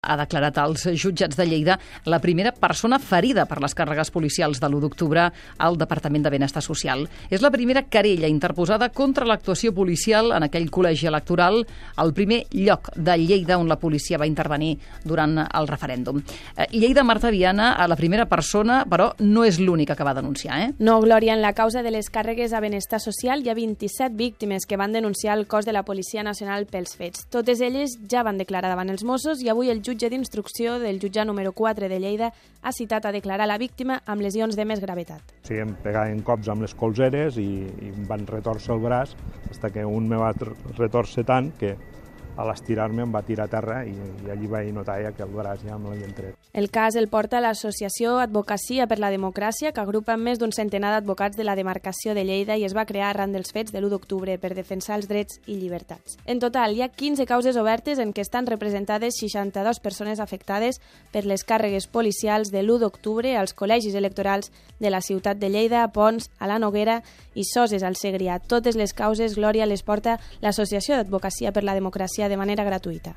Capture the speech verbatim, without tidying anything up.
Ha declarat als jutjats de Lleida la primera persona ferida per les càrregues policials de l'u d'octubre al Departament de Benestar Social. És la primera querella interposada contra l'actuació policial en aquell col·legi electoral, al primer lloc de Lleida on la policia va intervenir durant el referèndum. Lleida, Marta Viana, la primera persona, però no és l'única que va denunciar, eh? No, Glòria, en la causa de les càrregues a Benestar Social hi ha vint-i-set víctimes que van denunciar el cos de la Policia Nacional pels fets. Totes elles ja van declarar davant els Mossos i avui el jutge d'instrucció del jutjat número quatre de Lleida ha citat a declarar la víctima amb lesions de més gravetat. Sí, em pegaven cops amb les colzeres i, i em van retorcer el braç fins que un me va retorcer tant que a l'estirar-me em va tirar a terra i, i allí vaig notar ja que el braç ja me l'havien tret. El cas el porta l'Associació Advocacia per la Democràcia, que agrupa més d'un centenar d'advocats de la demarcació de Lleida i es va crear arran dels fets de l'u d'octubre per defensar els drets i llibertats. En total, hi ha quinze causes obertes en què estan representades seixanta-dues persones afectades per les càrregues policials de l'u d'octubre als col·legis electorals de la ciutat de Lleida, Pons, a la Noguera i Soses, al Segrià. Totes les causes, Glòria, les porta l'Associació d'Advocacia per la Democràcia de manera gratuïta.